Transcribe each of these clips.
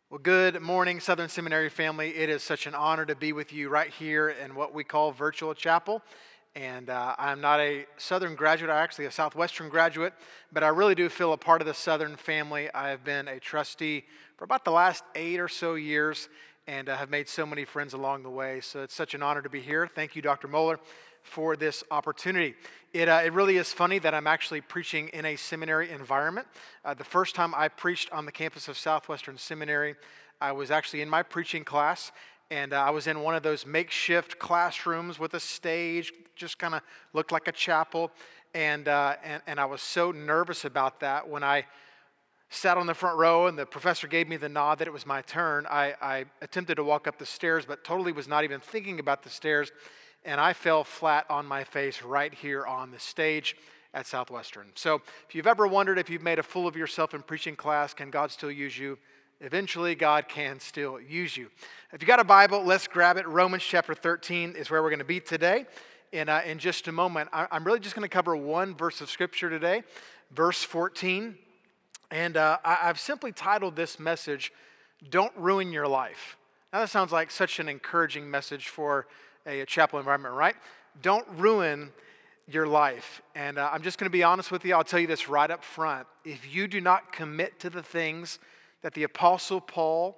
Well, good morning, Southern Seminary family. It is such an honor to be with you right here in what we call Virtual Chapel. And I'm not a Southern graduate, I'm actually a Southwestern graduate, but I really do feel a part of the Southern family. I have been a trustee for about the last 8 or so years and have made so many friends along the way. So it's such an honor to be here. Thank you, Dr. Moeller, for this opportunity. It really is funny that I'm actually preaching in a seminary environment. The first time I preached on the campus of Southwestern Seminary, I was actually in my preaching class, and I was in one of those makeshift classrooms with a stage, just kind of looked like a chapel, and I was so nervous about that when I sat on the front row and the professor gave me the nod that it was my turn. I attempted to walk up the stairs, but totally was not even thinking about the stairs, and I fell flat on my face right here on the stage at Southwestern. So if you've ever wondered if you've made a fool of yourself in preaching class, can God still use you? Eventually, God can still use you. If you got a Bible, let's grab it. Romans chapter 13 is where we're going to be today. In just a moment, I'm really just going to cover one verse of Scripture today, verse 14. And I've simply titled this message, Don't Ruin Your Life. Now that sounds like such an encouraging message for a chapel environment, right? Don't ruin your life. And I'm just going to be honest with you. I'll tell you this right up front. If you do not commit to the things that the Apostle Paul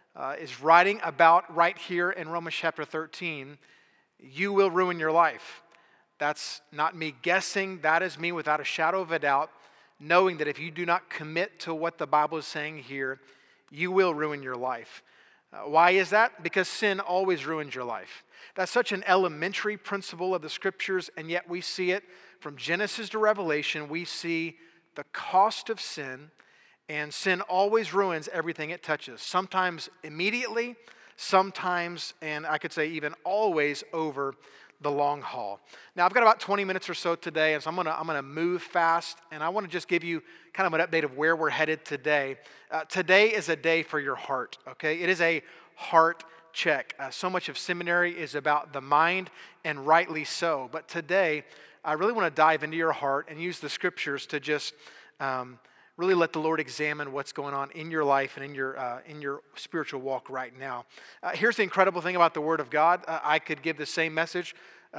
is writing about right here in Romans chapter 13, you will ruin your life. That's not me guessing. That is me without a shadow of a doubt, knowing that if you do not commit to what the Bible is saying here, you will ruin your life. Why is that? Because sin always ruins your life. That's such an elementary principle of the Scriptures, and yet we see it from Genesis to Revelation. We see the cost of sin, and sin always ruins everything it touches. Sometimes immediately, sometimes, and I could say even always, over the long haul. Now, I've got about 20 minutes or so today, and so I'm gonna move fast, and I want to just give you kind of an update of where we're headed today. Today is a day for your heart, okay? It is a heart check. So much of seminary is about the mind, and rightly so. But today, I really want to dive into your heart and use the Scriptures to just really let the Lord examine what's going on in your life and in your spiritual walk right now. Here's the incredible thing about the Word of God. I could give the same message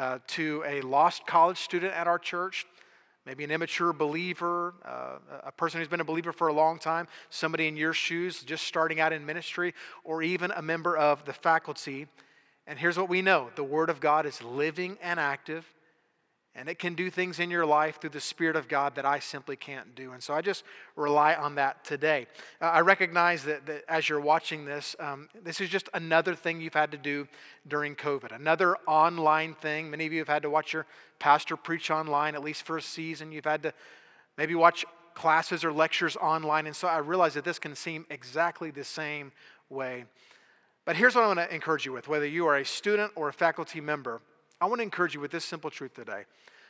to a lost college student at our church, maybe an immature believer, a person who's been a believer for a long time, somebody in your shoes just starting out in ministry, or even a member of the faculty. And here's what we know. The Word of God is living and active, and it can do things in your life through the Spirit of God that I simply can't do. And so I just rely on that today. I recognize that as you're watching this, this is just another thing you've had to do during COVID. Another online thing. Many of you have had to watch your pastor preach online, at least for a season. You've had to maybe watch classes or lectures online. And so I realize that this can seem exactly the same way. But here's what I want to encourage you with. Whether you are a student or a faculty member, I want to encourage you with this simple truth today.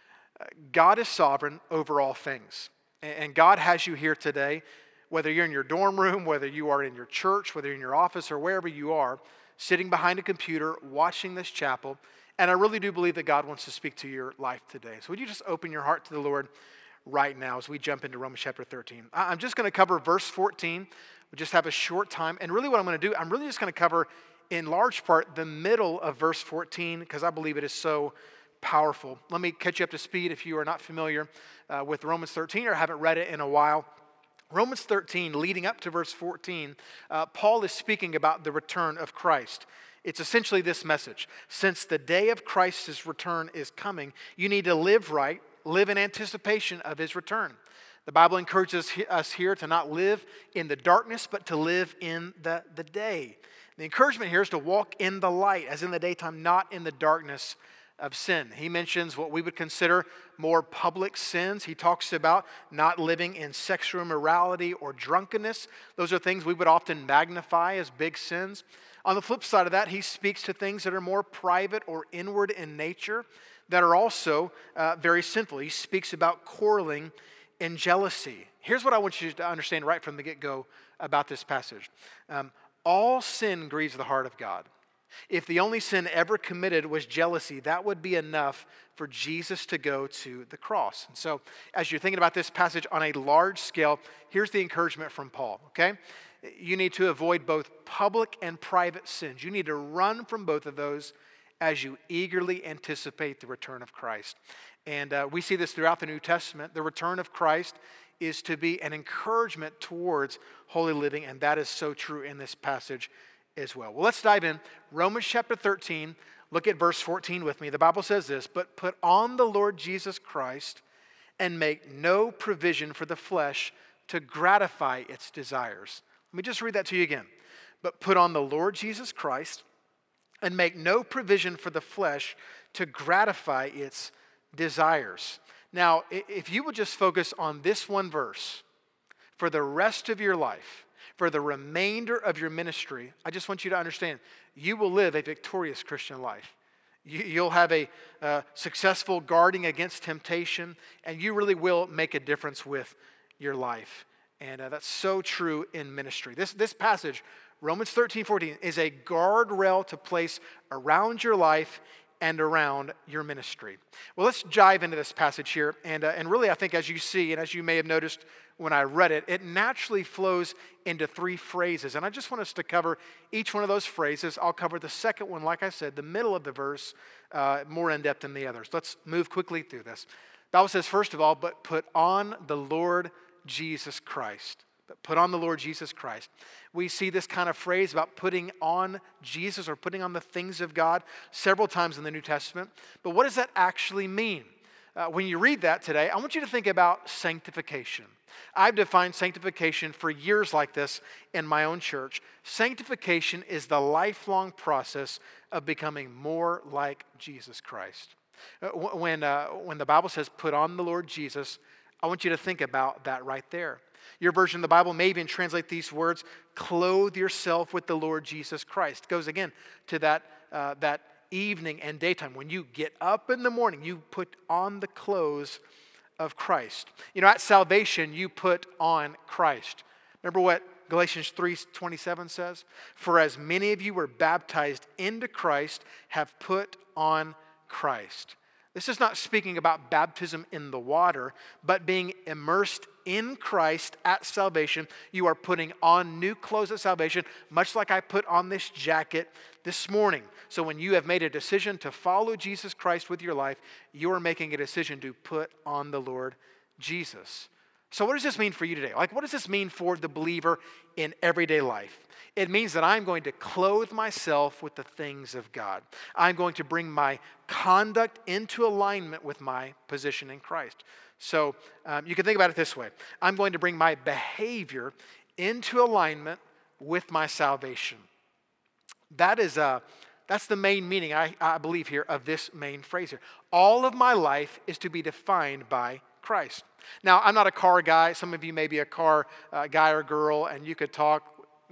God is sovereign over all things. And God has you here today, whether you're in your dorm room, whether you are in your church, whether you're in your office, or wherever you are, sitting behind a computer, watching this chapel. And I really do believe that God wants to speak to your life today. So would you just open your heart to the Lord right now as we jump into Romans chapter 13. I'm just going to cover verse 14. We just have a short time. And really what I'm going to do, I'm really just going to cover in large part the middle of verse 14 because I believe it is so powerful. Let me catch you up to speed if you are not familiar with Romans 13 or haven't read it in a while. Romans 13, leading up to verse 14, Paul is speaking about the return of Christ. It's essentially this message. Since the day of Christ's return is coming, you need to live right, live in anticipation of his return. The Bible encourages us here to not live in the darkness, but to live in the day. The encouragement here is to walk in the light, as in the daytime, not in the darkness of sin. He mentions what we would consider more public sins. He talks about not living in sexual immorality or drunkenness. Those are things we would often magnify as big sins. On the flip side of that, he speaks to things that are more private or inward in nature that are also very sinful. He speaks about quarreling and jealousy. Here's what I want you to understand right from the get-go about this passage. All sin grieves the heart of God. If the only sin ever committed was jealousy, that would be enough for Jesus to go to the cross. And so as you're thinking about this passage on a large scale, here's the encouragement from Paul, okay? you need to avoid both public and private sins. You need to run from both of those as you eagerly anticipate the return of Christ. And we see this throughout the New Testament. The return of Christ is to be an encouragement towards holy living, and that is so true in this passage as well. Well, let's dive in. Romans chapter 13, look at verse 14 with me. The Bible says this, "But put on the Lord Jesus Christ and make no provision for the flesh to gratify its desires." Let me just read that to you again. "But put on the Lord Jesus Christ and make no provision for the flesh to gratify its desires." Now, if you would just focus on this one verse for the rest of your life, for the remainder of your ministry, I just want you to understand, you will live a victorious Christian life. You'll have a successful guarding against temptation, and you really will make a difference with your life. And that's so true in ministry. This passage, Romans 13:14, is a guardrail to place around your life and around your ministry. Well, let's dive into this passage here. And really, I think as you see, and as you may have noticed when I read it, it naturally flows into three phrases. And I just want us to cover each one of those phrases. I'll cover the second one, like I said, the middle of the verse, more in depth than the others. Let's move quickly through this. The Bible says, first of all, "But put on the Lord Jesus Christ." But put on the Lord Jesus Christ. We see this kind of phrase about putting on Jesus or putting on the things of God several times in the New Testament. But what does that actually mean? When you read that today, I want you to think about sanctification. I've defined sanctification for years like this in my own church. Sanctification is the lifelong process of becoming more like Jesus Christ. When the Bible says put on the Lord Jesus, I want you to think about that right there. Your version of the Bible may even translate these words, "Clothe yourself with the Lord Jesus Christ." It goes again to that evening and daytime. When you get up in the morning, you put on the clothes of Christ. You know, at salvation, you put on Christ. Remember what Galatians 3:27 says? "For as many of you were baptized into Christ, have put on Christ." This is not speaking about baptism in the water, but being immersed in Christ at salvation. You are putting on new clothes at salvation, much like I put on this jacket this morning. So when you have made a decision to follow Jesus Christ with your life, you are making a decision to put on the Lord Jesus. So what does this mean for you today? Like, what does this mean for the believer in everyday life? It means that I'm going to clothe myself with the things of God. I'm going to bring my conduct into alignment with my position in Christ. So you can think about it this way. I'm going to bring my behavior into alignment with my salvation. That's the main meaning, I believe here, of this main phrase here. All of my life is to be defined by Christ. Now, I'm not a car guy. Some of you may be a car guy or girl, and you could talk,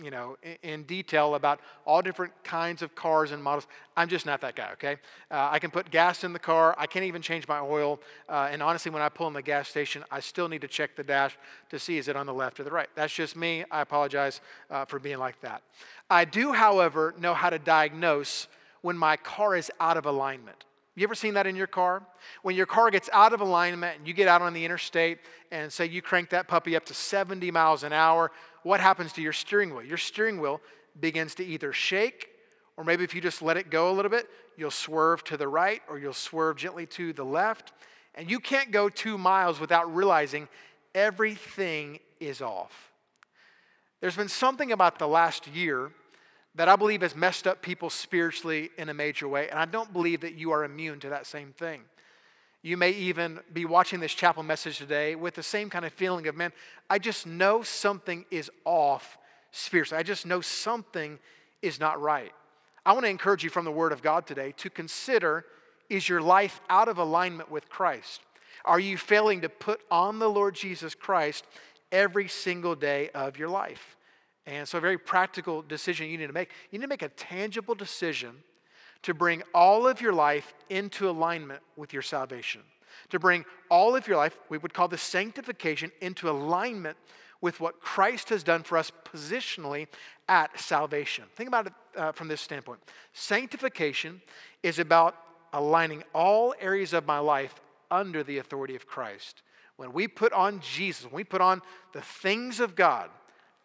in detail about all different kinds of cars and models. I'm just not that guy, okay? I can put gas in the car. I can't even change my oil. And honestly, when I pull in the gas station, I still need to check the dash to see is it on the left or the right. That's just me. I apologize for being like that. I do, however, know how to diagnose when my car is out of alignment. You ever seen that in your car? When your car gets out of alignment and you get out on the interstate and say you crank that puppy up to 70 miles an hour, what happens to your steering wheel? Your steering wheel begins to either shake, or maybe if you just let it go a little bit, you'll swerve to the right or you'll swerve gently to the left. And you can't go 2 miles without realizing everything is off. There's been something about the last year that I believe has messed up people spiritually in a major way, and I don't believe that you are immune to that same thing. You may even be watching this chapel message today with the same kind of feeling of, man, I just know something is off spiritually. I just know something is not right. I want to encourage you from the Word of God today to consider, is your life out of alignment with Christ? Are you failing to put on the Lord Jesus Christ every single day of your life? And so a very practical decision you need to make. You need to make a tangible decision to bring all of your life into alignment with your salvation. To bring all of your life, we would call this sanctification, into alignment with what Christ has done for us positionally at salvation. Think about it from this standpoint. Sanctification is about aligning all areas of my life under the authority of Christ. When we put on Jesus, when we put on the things of God,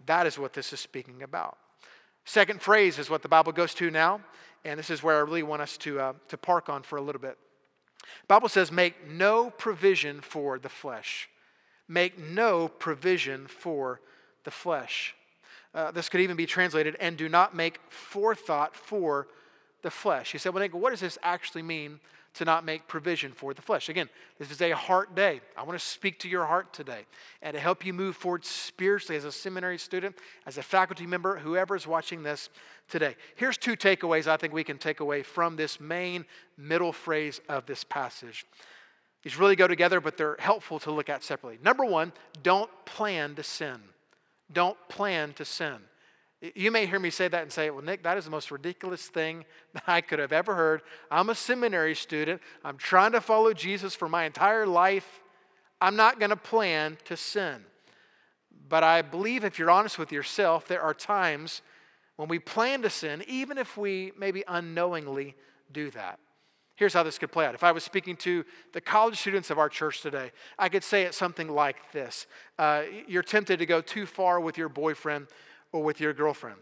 That is what this is speaking about. Second phrase is what the Bible goes to now, and this is where I really want us to park on for a little bit. The Bible says, make no provision for the flesh. Make no provision for the flesh. This could even be translated, and do not make forethought for the flesh. You said, well, Nick, what does this actually mean to not make provision for the flesh? Again, this is a heart day. I want to speak to your heart today and to help you move forward spiritually as a seminary student, as a faculty member, whoever is watching this today. Here's two takeaways I think we can take away from this main middle phrase of this passage. These really go together, but they're helpful to look at separately. Number one, don't plan to sin. Don't plan to sin. You may hear me say that and say, well, Nick, that is the most ridiculous thing that I could have ever heard. I'm a seminary student. I'm trying to follow Jesus for my entire life. I'm not going to plan to sin. But I believe if you're honest with yourself, there are times when we plan to sin, even if we maybe unknowingly do that. Here's how this could play out. If I was speaking to the college students of our church today, I could say it something like this. You're tempted to go too far with your boyfriend or with your girlfriend.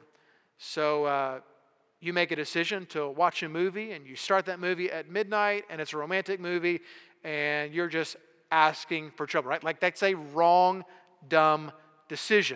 So you make a decision to watch a movie, and you start that movie at midnight, and it's a romantic movie, and you're just asking for trouble, right? Like that's a wrong, dumb decision.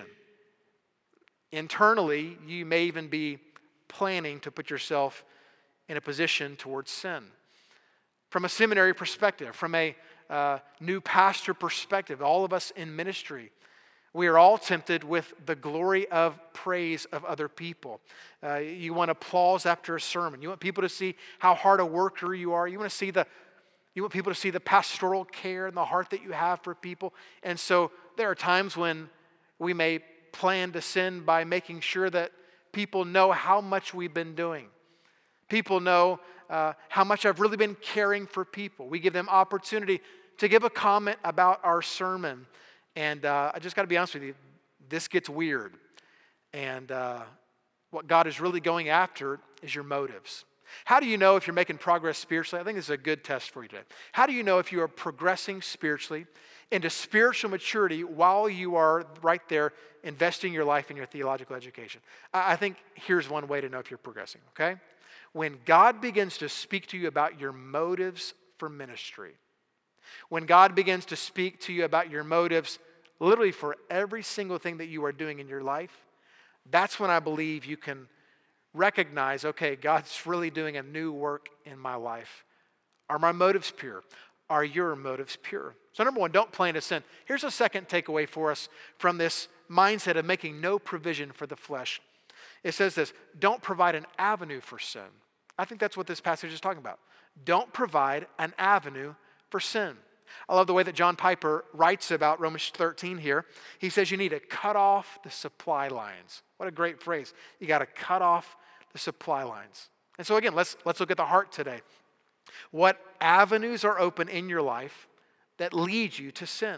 Internally, you may even be planning to put yourself in a position towards sin. From a seminary perspective, from a new pastor perspective, all of us in ministry, we are all tempted with the glory of praise of other people. You want applause after a sermon. You want people to see how hard a worker you are. You want people to see the pastoral care and the heart that you have for people. And so there are times when we may plan to sin by making sure that people know how much we've been doing. People know how much I've really been caring for people. We give them opportunity to give a comment about our sermon. And I just got to be honest with you, this gets weird. And what God is really going after is your motives. How do you know if you're making progress spiritually? I think this is a good test for you today. How do you know if you are progressing spiritually into spiritual maturity while you are right there investing your life in your theological education? I think here's one way to know if you're progressing, okay? When God begins to speak to you about your motives for ministry, when God begins to speak to you about your motives literally for every single thing that you are doing in your life, that's when I believe you can recognize, okay, God's really doing a new work in my life. Are my motives pure? Are your motives pure? So number one, don't plan to sin. Here's a second takeaway for us from this mindset of making no provision for the flesh. It says this, don't provide an avenue for sin. I think that's what this passage is talking about. Don't provide an avenue for sin. I love the way that John Piper writes about Romans 13 here. He says you need to cut off the supply lines. What a great phrase. You got to cut off the supply lines. And so again, let's look at the heart today. What avenues are open in your life that lead you to sin?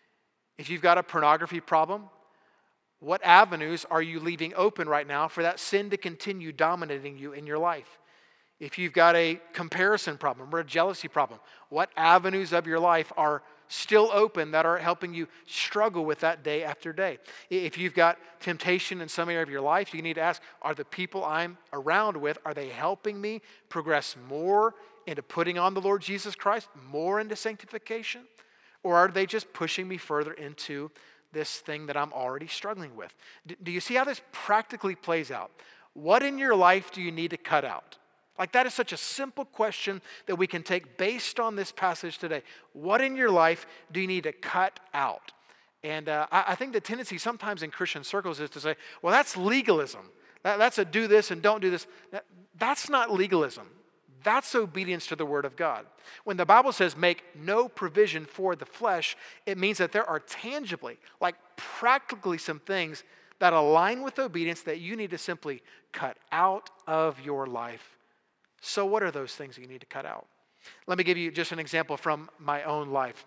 If you've got a pornography problem, what avenues are you leaving open right now for that sin to continue dominating you in your life? If you've got a comparison problem or a jealousy problem, what avenues of your life are still open that are helping you struggle with that day after day? If you've got temptation in some area of your life, you need to ask, are the people I'm around with, are they helping me progress more into putting on the Lord Jesus Christ, more into sanctification? Or are they just pushing me further into this thing that I'm already struggling with? Do you see how this practically plays out? What in your life do you need to cut out? Like that is such a simple question that we can take based on this passage today. What in your life do you need to cut out? And I think the tendency sometimes in Christian circles is to say, well, that's legalism. That's a do this and don't do this. That's not legalism. That's obedience to the Word of God. When the Bible says make no provision for the flesh, it means that there are tangibly, like practically some things that align with obedience that you need to simply cut out of your life. So what are those things that you need to cut out? Let me give you just an example from my own life.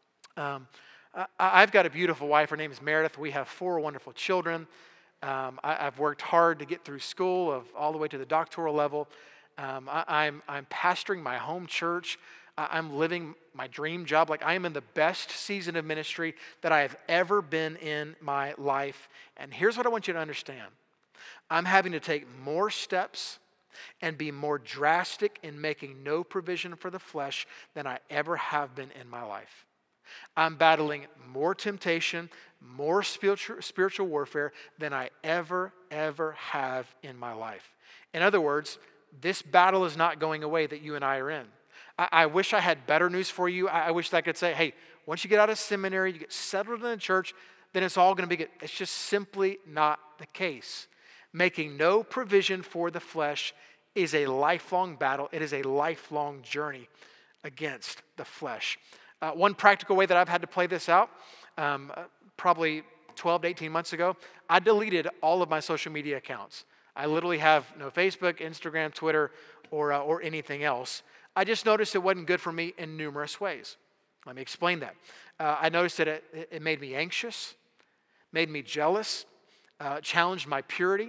I've got a beautiful wife. Her name is Meredith. We have 4 wonderful children. I've worked hard to get through school all the way to the doctoral level. I'm pastoring my home church. I'm living my dream job. Like, I am in the best season of ministry that I have ever been in my life. And here's what I want you to understand. I'm having to take more steps and be more drastic in making no provision for the flesh than I ever have been in my life. I'm battling more temptation, more spiritual warfare than I ever have in my life. In other words, this battle is not going away that you and I are in. I wish I had better news for you. I wish that I could say, hey, once you get out of seminary, you get settled in the church, then it's all going to be good. It's just simply not the case. Making no provision for the flesh is a lifelong battle. It is a lifelong journey against the flesh. One practical way that I've had to play this out, probably 12 to 18 months ago, I deleted all of my social media accounts. I literally have no Facebook, Instagram, Twitter, or anything else. I just noticed it wasn't good for me in numerous ways. Let me explain that. I noticed that it made me anxious, made me jealous, challenged my purity,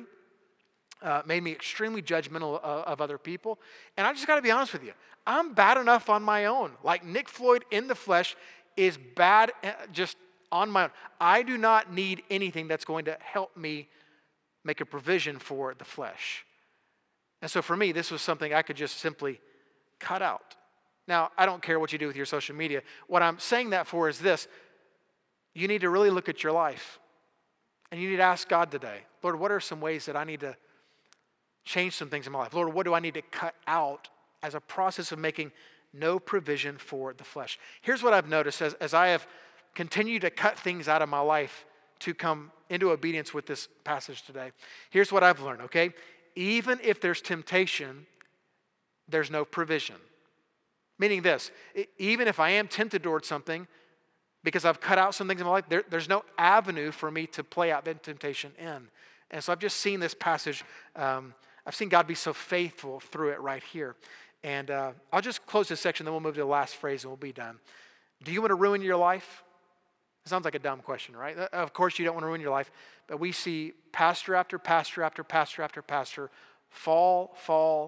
made me extremely judgmental of other people. And I just got to be honest with you. I'm bad enough on my own. Like Nick Floyd in the flesh is bad just on my own. I do not need anything that's going to help me make a provision for the flesh. And so for me, this was something I could just simply cut out. Now, I don't care what you do with your social media. What I'm saying that for is this. You need to really look at your life. And you need to ask God today, Lord, what are some ways that I need to change some things in my life? Lord, what do I need to cut out as a process of making no provision for the flesh? Here's what I've noticed as I have continued to cut things out of my life to come into obedience with this passage today. Here's what I've learned, okay? Even if there's temptation, there's no provision. Meaning this, even if I am tempted towards something, because I've cut out some things in my life, there's no avenue for me to play out that temptation in. And so I've just seen this passage, I've seen God be so faithful through it right here. And I'll just close this section, then we'll move to the last phrase and we'll be done. Do you want to ruin your life? It sounds like a dumb question, right? Of course you don't want to ruin your life, but we see pastor after pastor after pastor after pastor fall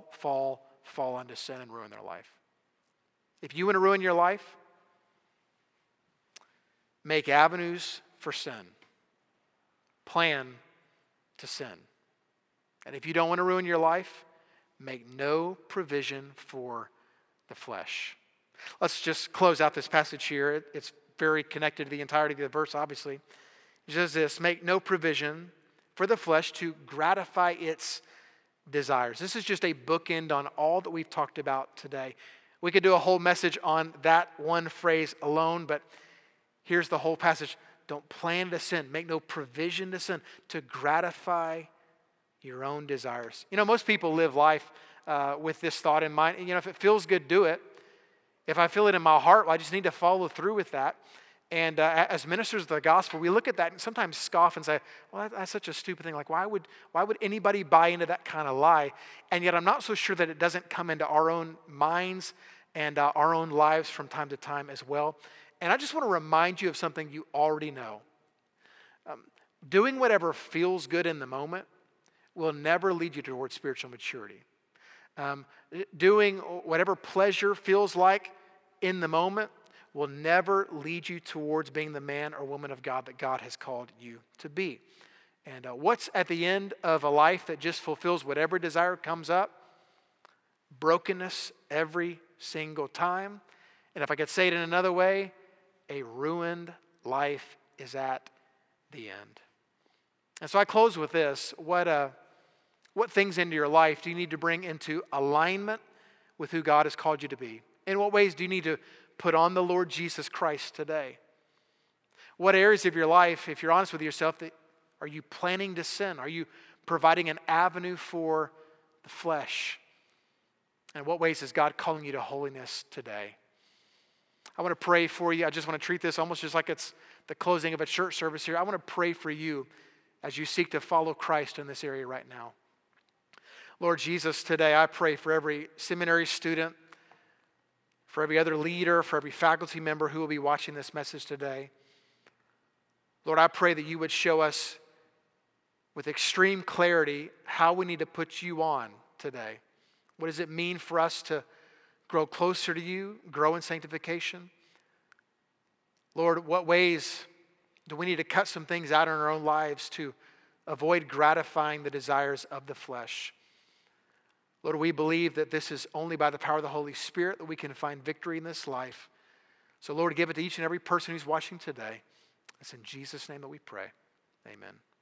into sin and ruin their life. If you want to ruin your life, make avenues for sin. Plan to sin. And if you don't want to ruin your life, make no provision for the flesh. Let's just close out this passage here. It's very connected to the entirety of the verse, obviously. It says this, make no provision for the flesh to gratify its desires. This is just a bookend on all that we've talked about today. We could do a whole message on that one phrase alone, but here's the whole passage. Don't plan to sin. Make no provision to sin, to gratify your own desires. You know, most people live life with this thought in mind. You know, if it feels good, do it. If I feel it in my heart, well, I just need to follow through with that. And as ministers of the gospel, we look at that and sometimes scoff and say, well, that's such a stupid thing. Like, why would anybody buy into that kind of lie? And yet I'm not so sure that it doesn't come into our own minds and our own lives from time to time as well. And I just want to remind you of something you already know. Doing whatever feels good in the moment will never lead you towards spiritual maturity. Doing whatever pleasure feels like in the moment will never lead you towards being the man or woman of God that God has called you to be. And what's at the end of a life that just fulfills whatever desire comes up? Brokenness every single time. And if I could say it in another way, a ruined life is at the end. And so I close with this. What things into your life do you need to bring into alignment with who God has called you to be? In what ways do you need to put on the Lord Jesus Christ today? What areas of your life, if you're honest with yourself, are you planning to sin? Are you providing an avenue for the flesh? And what ways is God calling you to holiness today? I want to pray for you. I just want to treat this almost just like it's the closing of a church service here. I want to pray for you as you seek to follow Christ in this area right now. Lord Jesus, today I pray for every seminary student, for every other leader, for every faculty member who will be watching this message today. Lord, I pray that you would show us with extreme clarity how we need to put you on today. What does it mean for us to grow closer to you, grow in sanctification. Lord, what ways do we need to cut some things out in our own lives to avoid gratifying the desires of the flesh? Lord, we believe that this is only by the power of the Holy Spirit that we can find victory in this life. So Lord, give it to each and every person who's watching today. It's in Jesus' name that we pray. Amen.